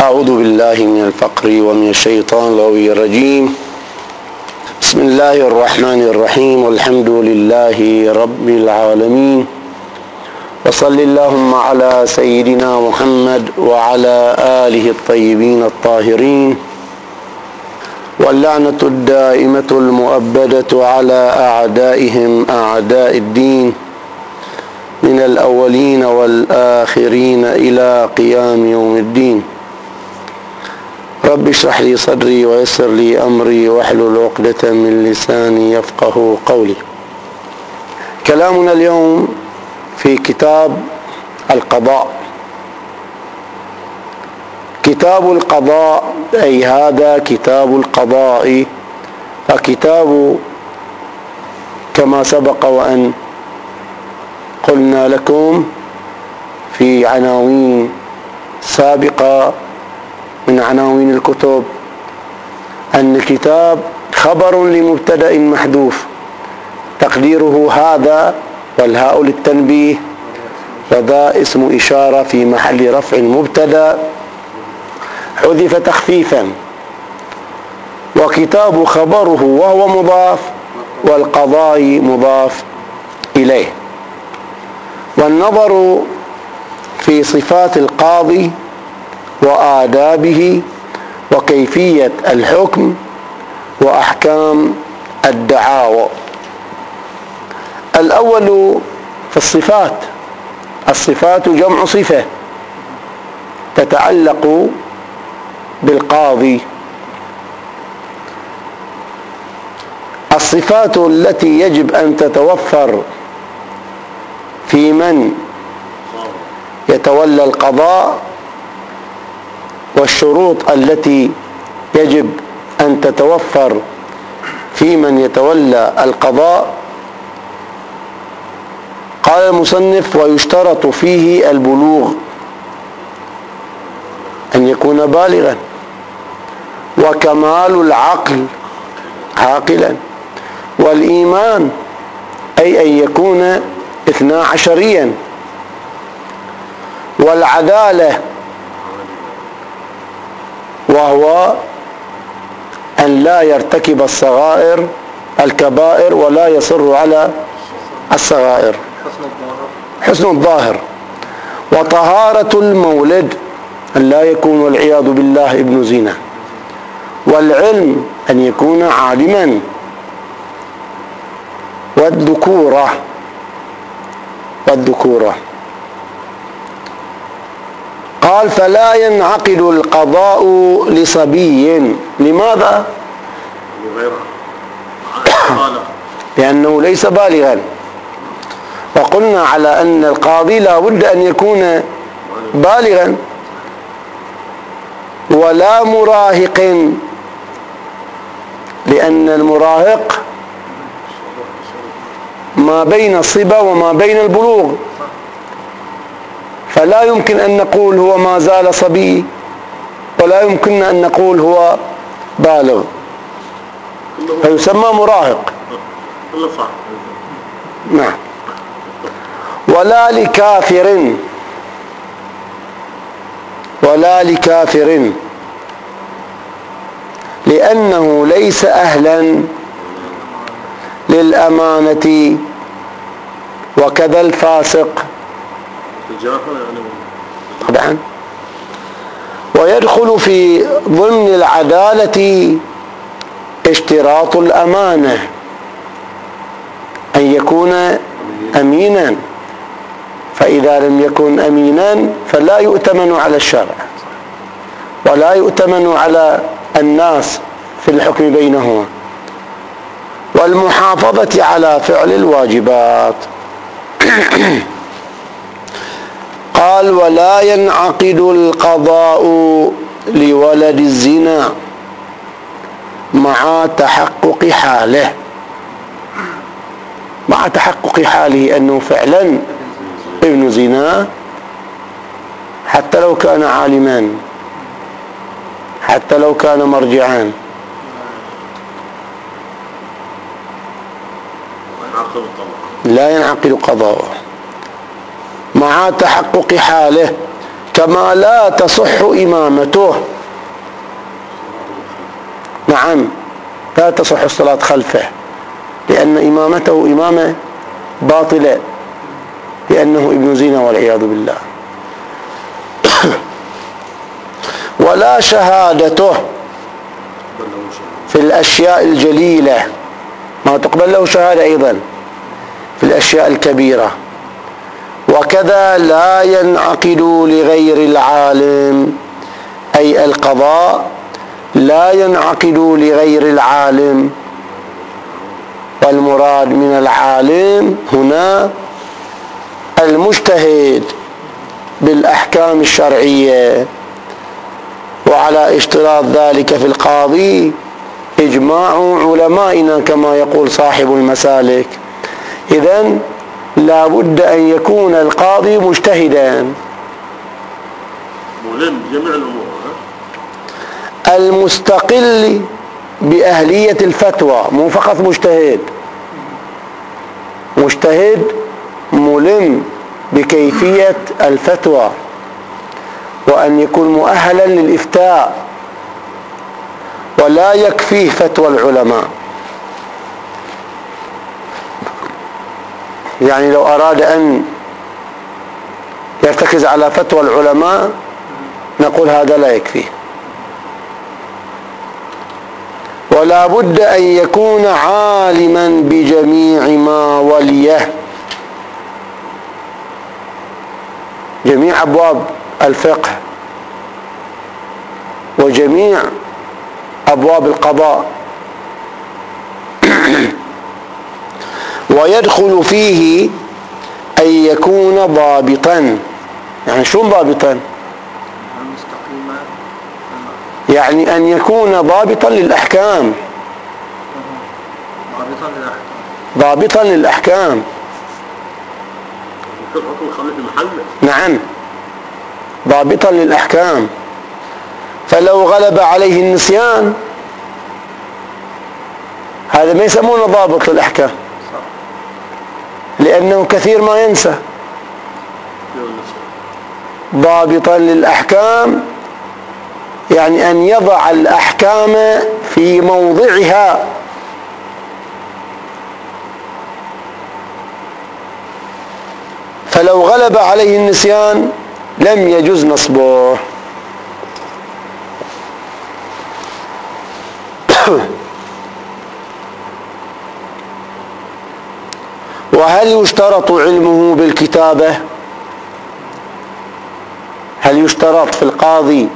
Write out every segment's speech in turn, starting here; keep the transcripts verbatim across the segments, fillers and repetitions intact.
أعوذ بالله من الفقر ومن الشيطان اللعين الرجيم. بسم الله الرحمن الرحيم، والحمد لله رب العالمين، وصل اللهم على سيدنا محمد وعلى آله الطيبين الطاهرين، واللعنة الدائمة المؤبدة على أعدائهم أعداء الدين من الأولين والآخرين إلى قيام يوم الدين. رب اشرح لي صدري ويسر لي أمري واحلل عقدة من لساني يفقه قولي. كلامنا اليوم في كتاب القضاء. كتاب القضاء أي هذا كتاب القضاء، فكتاب كما سبق وأن قلنا لكم في عناوين سابقة من عناوين الكتب أن الكتاب خبر لمبتدأ محذوف تقديره هذا، والهاء للتنبيه، وذا اسم إشارة في محل رفع مبتدأ حذف تخفيفا، وكتاب خبره وهو مضاف، والقضاء مضاف إليه. والنظر في صفات القاضي وآدابه وكيفية الحكم وأحكام الدعاوى. الأول في الصفات. الصفات جمع صفة تتعلق بالقاضي. الصفات التي يجب أن تتوفر في من يتولى القضاء، والشروط التي يجب أن تتوفر في من يتولى القضاء. قال المصنف: ويشترط فيه البلوغ، أن يكون بالغا، وكمال العقل عاقلا، والإيمان أي أن يكون اثنا عشريا، والعدالة وهو أن لا يرتكب الصغائر الكبائر ولا يصر على الصغائر، حسن الظاهر، وطهارة المولد أن لا يكون والعياذ بالله ابن زنا، والعلم أن يكون عالما، والذكورة والذكورة قال: فلا ينعقد القضاء لصبي. لماذا؟ لأنه ليس بالغا. وقلنا على أن القاضي لا بد أن يكون بالغا، ولا مراهق، لأن المراهق ما بين الصبا وما بين البلوغ، فلا يمكن أن نقول هو ما زال صبي، ولا يمكن أن نقول هو بالغ، فيسمى مراهق. نعم. ولا لكافر، ولا لكافر لأنه ليس أهلا للأمانة، وكذا الفاسق طبعا. ويدخل في ضمن العدالة اشتراط الأمانة، أن يكون أمينا، فإذا لم يكن أمينا فلا يؤتمن على الشرع ولا يؤتمن على الناس في الحكم بينهما. والمحافظة على فعل الواجبات. قال: ولا ينعقد القضاء لولد الزنا مع تحقق حاله، مع تحقق حاله أنه فعلا ابن زنا، حتى لو كان عالمان، حتى لو كان مرجعان. لا ينعقد قضاؤه مع تحقق حاله كما لا تصح إمامته. نعم، لا تصح الصلاة خلفه، لأن إمامته إمامة باطلة، لأنه ابن زنا والعياذ بالله. ولا شهادته في الأشياء الجليلة، ما تقبل له شهادة أيضا في الأشياء الكبيرة. وكذا لا ينعقد لغير العالم، أي القضاء لا ينعقد لغير العالم، والمراد من العالم هنا المجتهد بالأحكام الشرعية. وعلى اشتراط ذلك في القاضي إجماع علمائنا كما يقول صاحب المسالك. إذن لا بد أن يكون القاضي مجتهدا ملم بجميع الأمور، المستقل بأهلية الفتوى، مو فقط مجتهد، مجتهد ملم بكيفية الفتوى، وأن يكون مؤهلا للإفتاء، ولا يكفيه فتوى العلماء. يعني لو أراد أن يرتكز على فتوى العلماء نقول هذا لا يكفيه. ولا بد أن يكون عالما بجميع ما وليه، جميع أبواب الفقه وجميع أبواب القضاء، ويدخل فيه أن يكون ضابطا. يعني شو ضابطا؟ يعني أن يكون ضابطا للأحكام، ضابطا للأحكام. نعم، ضابطا للأحكام. فلو غلب عليه النسيان هذا ما يسمونه ضابط للأحكام، لأنه كثير ما ينسى. ضابطا للأحكام يعني أن يضع الأحكام في موضعها، فلو غلب عليه النسيان لم يجوز نصبه. وهل يشترط علمه بالكتابة؟ هل يشترط في القاضي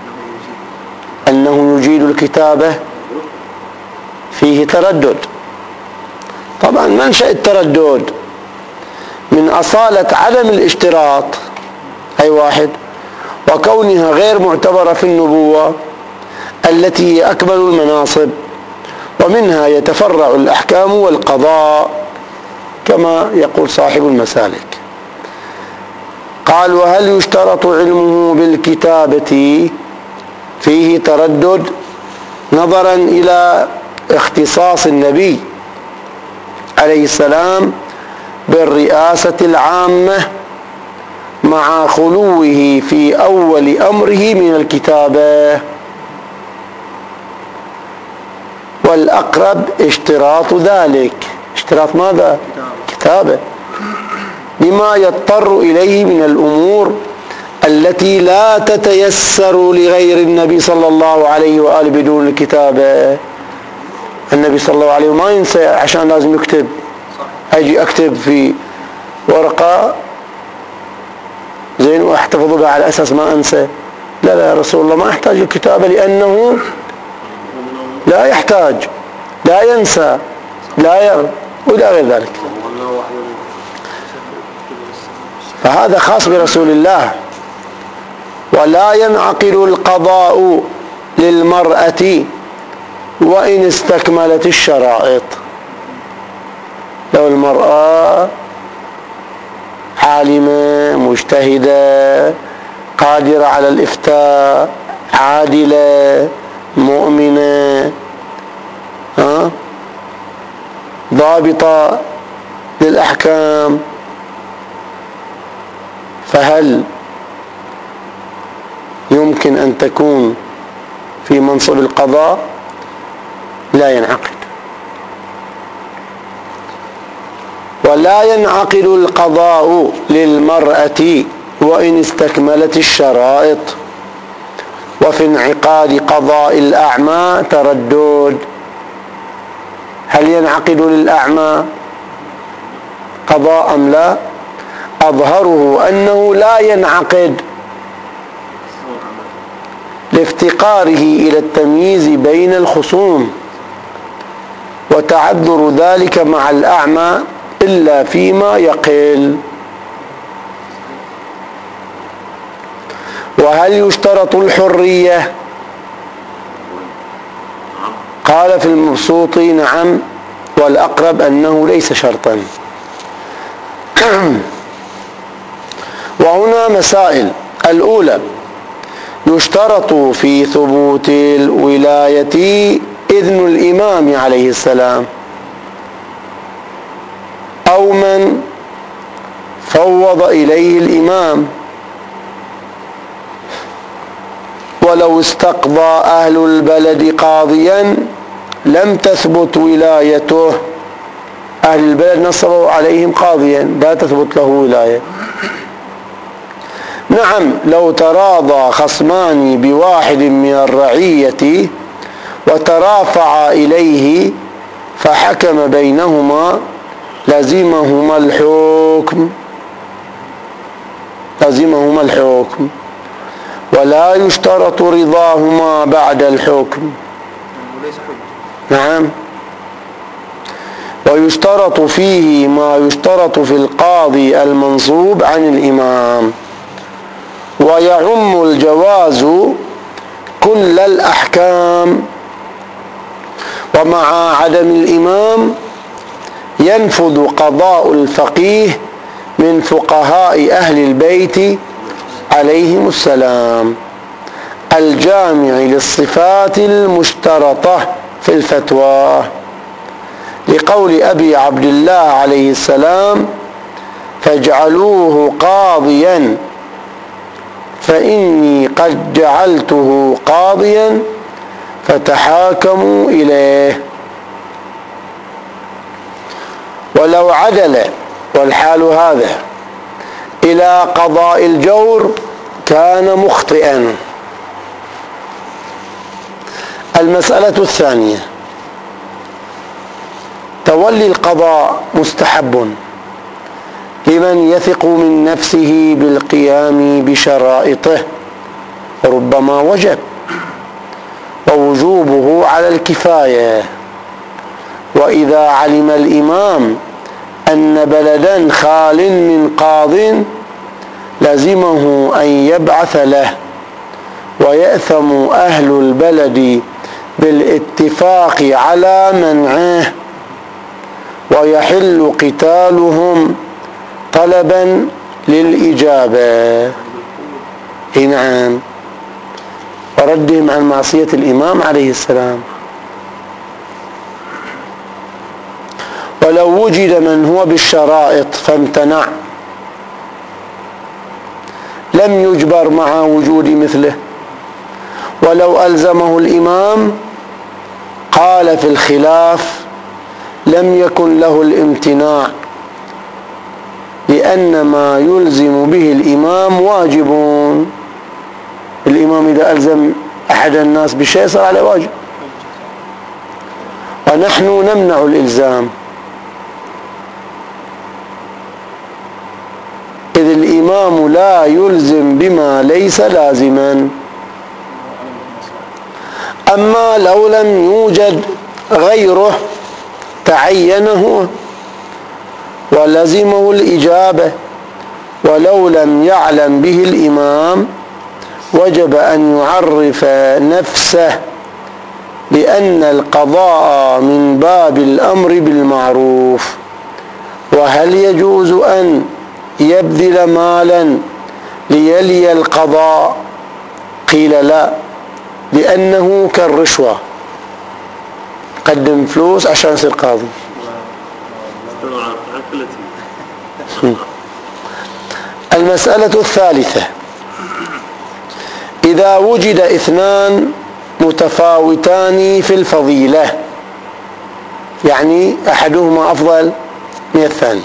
أنه يجيد الكتابة؟ فيه تردد. طبعا منشأ التردد من أصالة عدم الاشتراط أي واحد، وكونها غير معتبرة في النبوة التي هي أكمل المناصب، ومنها يتفرع الأحكام والقضاء كما يقول صاحب المسالك. قال: وهل يشترط علمه بالكتابة؟ فيه تردد نظرا إلى اختصاص النبي عليه السلام بالرئاسة العامة مع خلوه في أول أمره من الكتابة، والأقرب اشتراط ذلك. اشتراط ماذا؟ كتابة، لما يضطر إليه من الأمور التي لا تتيسر لغير النبي صلى الله عليه وآله بدون الكتابة. النبي صلى الله عليه وسلم ما ينسى عشان لازم يكتب. أجي أكتب في ورقة زين وأحتفظ بها على أساس ما أنسى. لا لا، يا رسول الله ما أحتاج الكتابة لأنه لا يحتاج، لا ينسى، لا يغ ولا غير ذلك. فهذا خاص برسول الله. ولا ينعقد القضاء للمرأة وإن استكملت الشرائط. لو المرأة عالمة مجتهدة قادرة على الإفتاء عادلة مؤمنة ها ضابطة للأحكام، فهل يمكن أن تكون في منصب القضاء لا ينعقد. ولا ينعقد القضاء للمرأة وإن استكملت الشرائط. وفي انعقاد قضاء الأعمى تردد. هل ينعقد للأعمى قضاء أم لا؟ أظهره أنه لا ينعقد لافتقاره إلى التمييز بين الخصوم، وتعذر ذلك مع الأعمى إلا فيما يقل. وهل يشترط الحرية؟ قال في المبسوط نعم، والأقرب أنه ليس شرطا. وهنا مسائل. الأولى: يشترط في ثبوت الولاية إذن الإمام عليه السلام أو من فوض إليه الإمام، ولو استقضى أهل البلد قاضيا لم تثبت ولايته. أهل البلد نصبوا عليهم قاضيا لا تثبت له ولاية. نعم، لو تراضى خصمان بواحد من الرعية وترافعا إليه فحكم بينهما لزمهما الحكم لزمهما الحكم ولا يشترط رضاهما بعد الحكم. نعم. ويشترط فيه ما يشترط في القاضي المنصوب عن الإمام. ويعم الجواز كل الأحكام. ومع عدم الإمام ينفذ قضاء الفقيه من فقهاء أهل البيت عليهم السلام الجامع للصفات المشترطة في الفتوى، لقول أبي عبد الله عليه السلام: فاجعلوه قاضيا فإني قد جعلته قاضيا فتحاكموا إليه. ولو عدل، والحال هذا، إلى قضاء الجور كان مخطئا. المسألة الثانية: تولي القضاء مستحب لمن يثق من نفسه بالقيام بشرائطه، ربما وجب، ووجوبه على الكفاية. وإذا علم الإمام أن بلدا خال من قاض لزمه أن يبعث له، ويأثم أهل البلد بالاتفاق على منعه، ويحل قتالهم طلبا للإجابة. نعم، وردهم عن معصية الإمام عليه السلام. ولو وجد من هو بالشرائط فامتنع لم يجبر مع وجود مثله. ولو ألزمه الإمام قال في الخلاف لم يكن له الامتناع، لأن ما يلزم به الإمام واجب. الإمام إذا ألزم أحد الناس بشيء صار عليه واجب، ونحن نمنع الإلزام، إذ الإمام لا يلزم بما ليس لازما. أما لو لم يوجد غيره تعينه ولزمه الإجابة، ولو لم يعلم به الإمام وجب أن يعرف نفسه لأن القضاء من باب الأمر بالمعروف. وهل يجوز أن يبذل مالا ليلي القضاء؟ قيل لا، لأنه كالرشوة، قدم فلوس عشان يصير قاضي. المسألة الثالثة: إذا وجد اثنان متفاوتان في الفضيلة، يعني أحدهما أفضل من الثاني،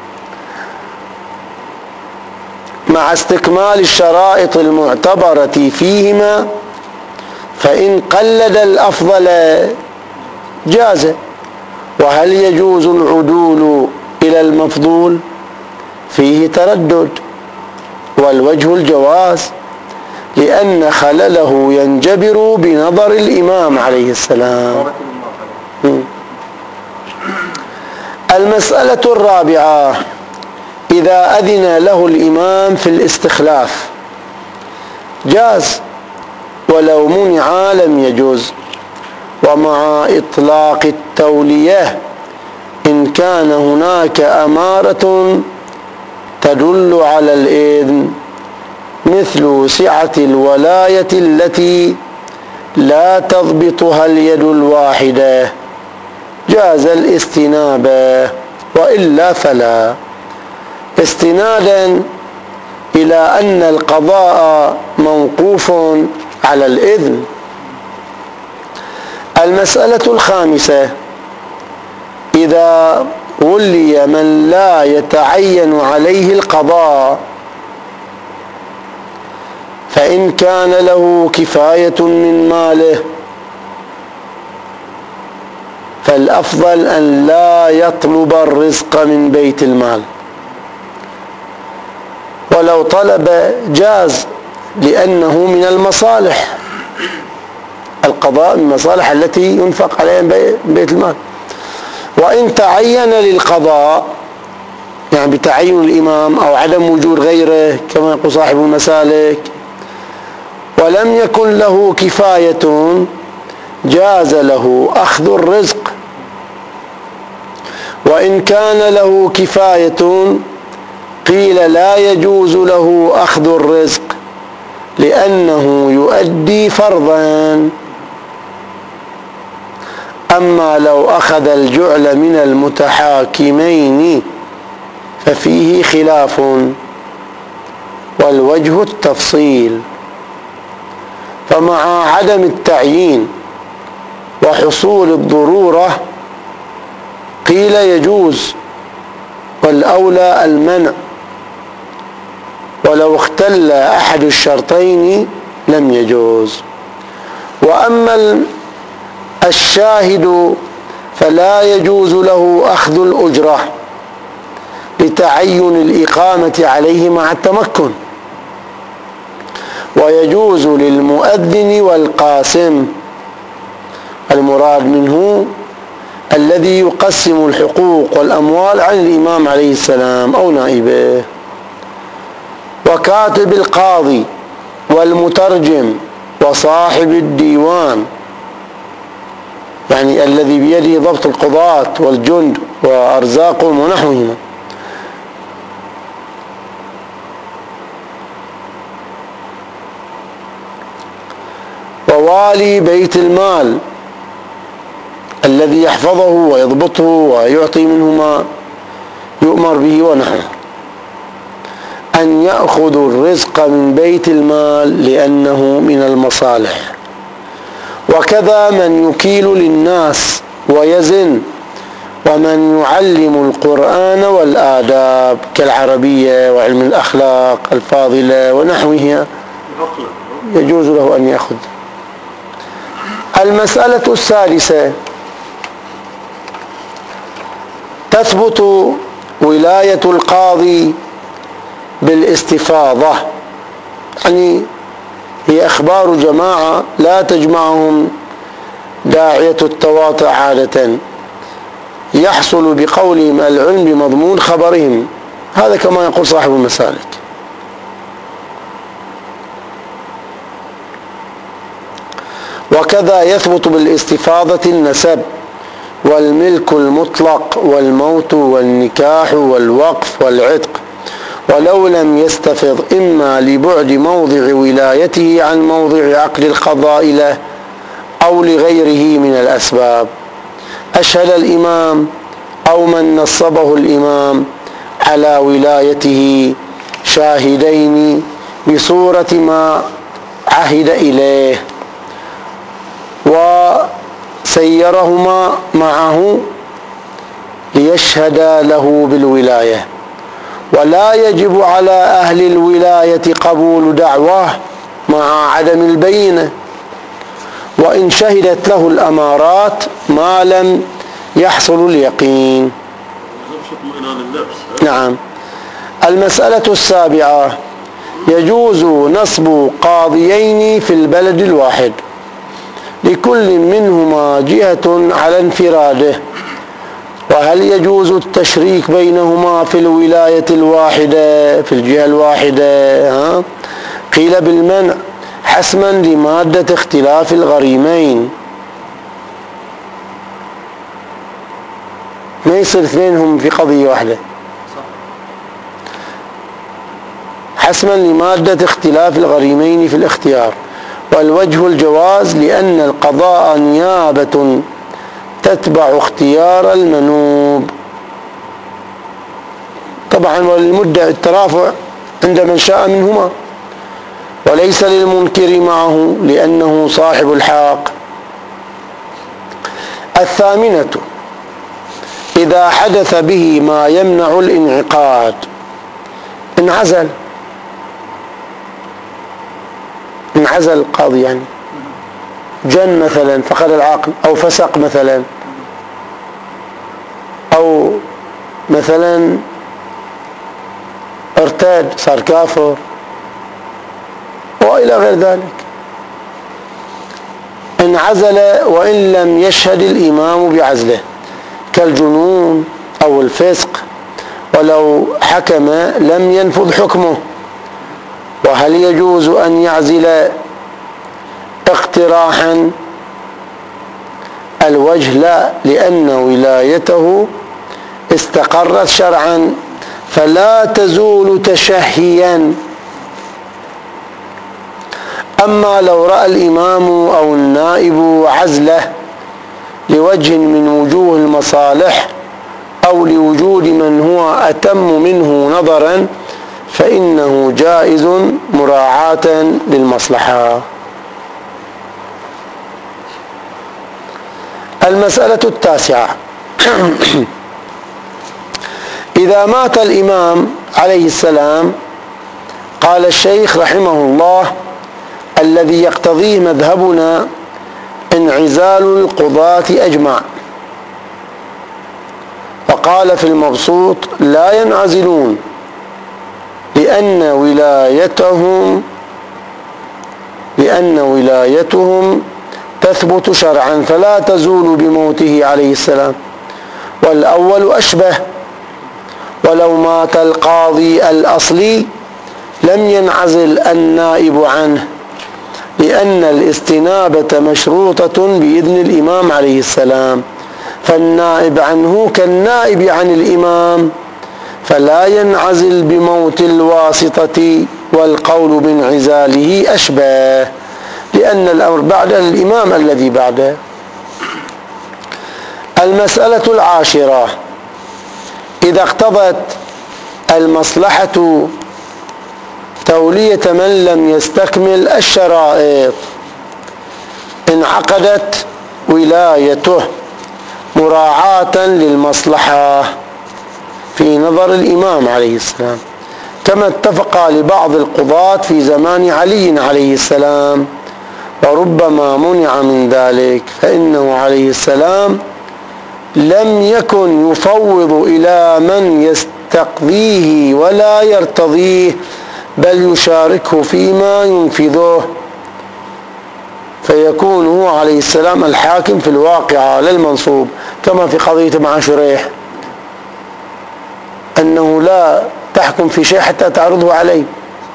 مع استكمال الشرائط المعتبرة فيهما، فإن قلد الأفضل جاز. وهل يجوز العدول إلى المفضول؟ فيه تردد، والوجه الجواز، لأن خلله ينجبر بنظر الإمام عليه السلام. المسألة الرابعة: إذا أذن له الإمام في الاستخلاف جاز، ولو منع لم يجوز. ومع إطلاق التولية إن كان هناك أمارة تدل على الإذن، مثل سعة الولاية التي لا تضبطها اليد الواحدة، جاز الاستناب، وإلا فلا، استنادا إلى أن القضاء موقوف على الإذن. المسألة الخامسة: إذا ولي من لا يتعين عليه القضاء، فإن كان له كفاية من ماله فالأفضل أن لا يطلب الرزق من بيت المال، ولو طلب جاز، لأنه من المصالح، القضاء من المصالح التي ينفق عليها من بيت المال. وإن تعين للقضاء، يعني بتعين الإمام أو عدم وجود غيره كما يقول صاحب المسالك، ولم يكن له كفاية، جاز له أخذ الرزق. وإن كان له كفاية قيل لا يجوز له أخذ الرزق، لأنه يؤدي فرضا. أما لو أخذ الجعل من المتحاكمين ففيه خلاف، والوجه التفصيل. فمع عدم التعيين وحصول الضرورة قيل يجوز، والأولى المنع، ولو اختل أحد الشرطين لم يجوز. وأما الشاهد فلا يجوز له أخذ الأجرة لتعين الإقامة عليه مع التمكن، ويجوز للمؤذن والقاسم، المراد منه الذي يقسم الحقوق والأموال عن الإمام عليه السلام أو نائبه، وكاتب القاضي والمترجم وصاحب الديوان، يعني الذي بيده ضبط القضاة والجند وأرزاقهم ونحوهما، ووالي بيت المال الذي يحفظه ويضبطه ويعطي منه ما يؤمر به ونحوه، أن يأخذوا الرزق من بيت المال لأنه من المصالح. وكذا من يكيل للناس ويزن، ومن يعلم القرآن والآداب كالعربية وعلم الأخلاق الفاضلة ونحوها، يجوز له أن يأخذ. المسألة السادسة: تثبت ولاية القاضي بالاستفاضة، يعني هي أخبار جماعة لا تجمعهم داعية التواطؤ عادة، يحصل بقولهم العلم بمضمون خبرهم، هذا كما يقول صاحب المسالك. وكذا يثبت بالاستفاضة النسب والملك المطلق والموت والنكاح والوقف والعتق، ولو لم يستفض إما لبعد موضع ولايته عن موضع عقد القضاء له أو لغيره من الأسباب. أشهد الإمام أو من نصبه الإمام على ولايته شاهدين بصورة ما عهد إليه وسيرهما معه ليشهدا له بالولاية، ولا يجب على أهل الولاية قبول دعواه مع عدم البينة، وإن شهدت له الأمارات ما لم يحصل اليقين. نعم. المسألة السابعة: يجوز نصب قاضيين في البلد الواحد لكل منهما جهة على انفراده، وهل يجوز التشريك بينهما في الولاية الواحدة في الجهة الواحدة؟ ها؟ قيل بالمنع حسما لمادة اختلاف الغريمين. ما يصير اثنينهم في قضية واحدة، حسما لمادة اختلاف الغريمين في الاختيار. والوجه الجواز لأن القضاء نيابة تتبع اختيار المنوب. طبعا وللمدة الترافع عند من شاء منهما، وليس للمنكر معه لأنه صاحب الحق. الثامنة: إذا حدث به ما يمنع الانعقاد، انعزل انعزل القاضي، يعني جن مثلا، فقد العقل، أو فسق مثلا، أو مثلا ارتاد صار كافر وإلى غير ذلك، انعزل وإن لم يشهد الإمام بعزله، كالجنون أو الفسق، ولو حكم لم ينفذ حكمه. وهل يجوز أن يعزل اقتراحا؟ الوجه لا، لأن ولايته استقرت شرعا فلا تزول تشهيا. أما لو رأى الإمام أو النائب عزله لوجه من وجوه المصالح أو لوجود من هو أتم منه نظرا فإنه جائز مراعاة للمصلحة. المسألة التاسعة: إذا مات الإمام عليه السلام، قال الشيخ رحمه الله: الذي يقتضيه مذهبنا انعزال القضاة أجمع. وقال في المبسوط: لا ينعزلون، لأن ولايتهم لأن ولايتهم تثبت شرعا فلا تزول بموته عليه السلام، والأول أشبه. ولو مات القاضي الأصلي لم ينعزل النائب عنه، لأن الاستنابة مشروطة بإذن الإمام عليه السلام، فالنائب عنه كالنائب عن الإمام، فلا ينعزل بموت الواسطة، والقول بانعزاله أشبه، لأن الأمر بعد الإمام الذي بعده. المسألة العاشرة: إذا اقتضت المصلحة تولية من لم يستكمل الشرائط انعقدت ولايته مراعاة للمصلحة في نظر الإمام عليه السلام، كما اتفق لبعض القضاة في زمان علي عليه السلام، وربما منع من ذلك، فإنه عليه السلام لم يكن يفوض إلى من يستقضيه ولا يرتضيه، بل يشاركه فيما ينفذه، فيكون هو عليه السلام الحاكم في الواقعة لا المنصوب، كما في قضية مع شريح أنه لا تحكم في شيء حتى تعرضه عليه،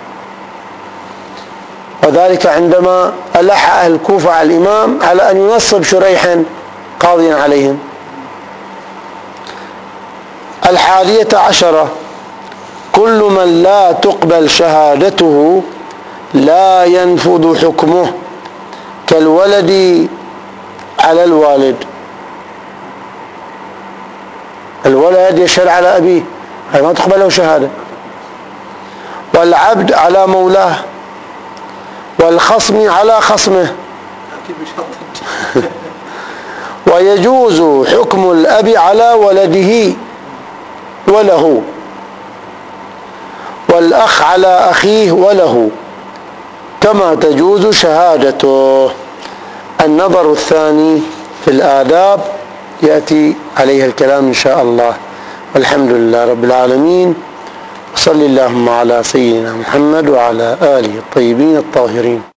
وذلك عندما ألح أهل الكوفة على الإمام على أن ينصب شريحا قاضيا عليهم. الحادية عشرة: كل من لا تقبل شهادته لا ينفذ حكمه، كالولد على الوالد، الولد يشهد على أبيه، هذا ما تقبله شهادة، والعبد على مولاه، والخصم على خصمه. ويجوز حكم الأب على ولده وله، والأخ على أخيه وله، كما تجوز شهادته. النظر الثاني في الآداب يأتي عليها الكلام إن شاء الله. والحمد لله رب العالمين، صلى اللهم على سيدنا محمد وعلى آله الطيبين الطاهرين.